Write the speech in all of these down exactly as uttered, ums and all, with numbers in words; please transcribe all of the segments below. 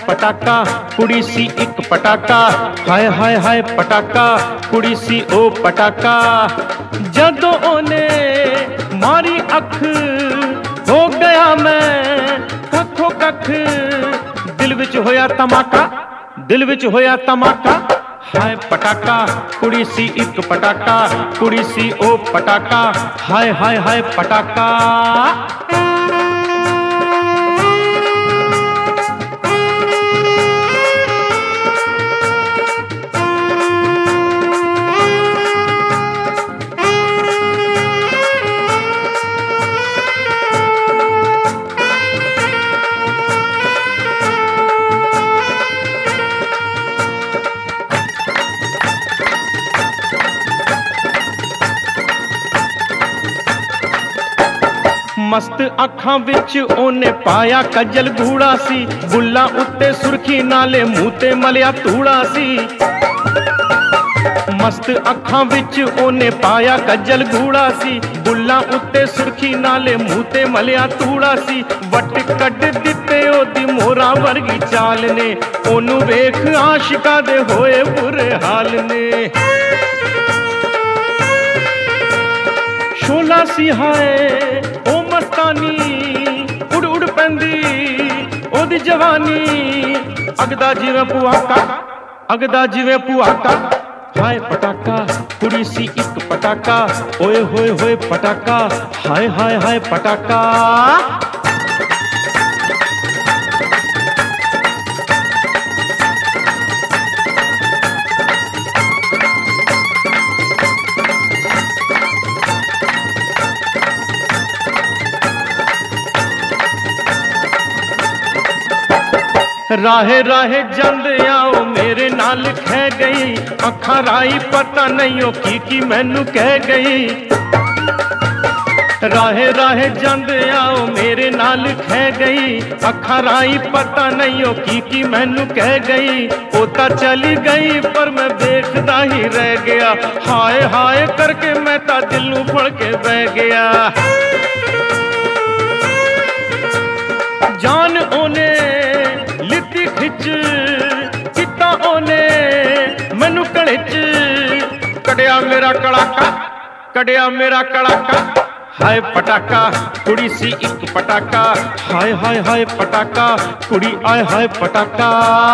पटाका कुड़ी सी एक पटाका, हाय हाय हाय पटाका कुड़ी सी ओ पटाका। जदों ओने मारी अख हो गया मैं कखो कख, दिल विच होया धमाका, दिल विच होया धमाका। हाय पटाका कुड़ी सी एक पटाका, कुड़ी सी ओ पटाका, हाय हाय हाय पटाका। मस्त अखां विच ओने पाया कजल गूड़ा सी, बुल्ला उत्ते सुरखी नाले मूंह ते मलिया तूड़ा सी। मस्त अखां विच ओने पाया कजल गूड़ा सी, बुल्ला उत्ते सुरखी नाले मूंह ते मलिया तूड़ा सी। वट कड दिते ओदी मोरा वर्गी चाल ने, ओनू वेख आशिका दे होए बुरे हाल ने। शोला सी हाय ओ मस्तानी, उड़ उड़ पैंदी ओदी जवानी, अगदा जिवें पुआका, अगदा जिवें पुआका। हाय पटाका कुड़ी सी एक पटाका, ओए होए होए पटाका, हाय हाय हाय पटाका। राहे राहे जंद आओ मेरे नाल खै गई, अखां राई पता नहीं ओ की की मैनू कह गई। राहे राहे जंद आओ मेरे नाल खै गई, अखां राई पता नहीं ओ की की मैनू कह गई। ओ तां चली गई पर मैं देखदा ही रह गया, हाय हाय करके मैं तां दिल नू फड़ के बह गया। जान ओने लिती खिच किता ओने मैनू कड़िच, कड़िया मेरा कड़ाका, कड़िया मेरा कड़ाका। हाय पटाका कुड़ी सी एक पटाका, हाय हाय हाय पटाका कुड़ी आय हाय पटाका।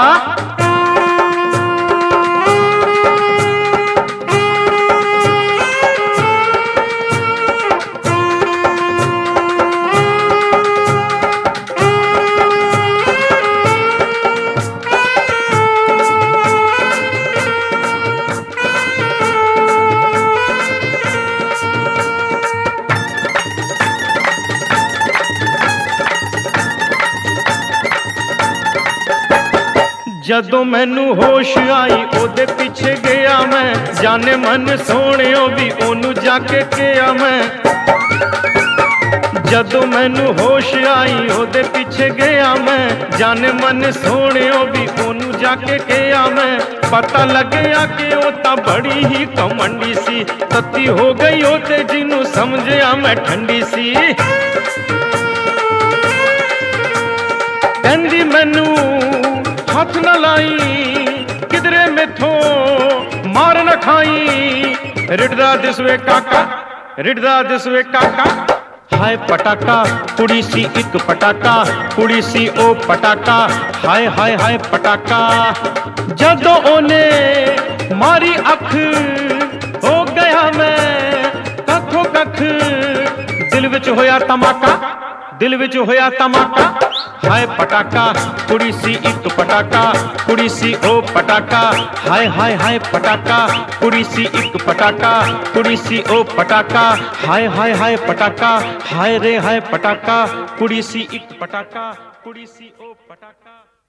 जदों मैनू होश आई ओदे पीछे गया मैं, जाने मन सोहणियो भी ओनू जाके किया मैं। जदों मैनू होश आई ओदे पीछे गया मैं, जाने मन सोहणियो भी ओनू जाके किया मैं। पता लग्या कि ओ तां बड़ी ही कमंडी सी, तत्ती हो गई ओ ते जिनू समझिया मैं ठंडी सी। कहंदी मैनू हाथ न लाई किधरे मेथों मार न खाई, रिड़दा दिसवे काका, रिड़दा दिसवे काका। हाय पटाका कुड़ी सी एक पटाका, कुड़ी सी ओ पटाका, हाय हाय हाय पटाका। जदों ओने मारी अख हो गया मैं कखो कख, दिल विच होया धमाका, दिल विच होया धमाका। हाय पटाका कुड़ी सी एक पटाका, कुड़ी सी ओ पटाका, हाय हाय हाय पटाका कुड़ी सी एक पटाका, कुड़ी सी ओ पटाका, हाय हाय हाय पटाका, हाय रे हाय पटाका कुड़ी सी एक पटाका, कुड़ी सी ओ पटाका।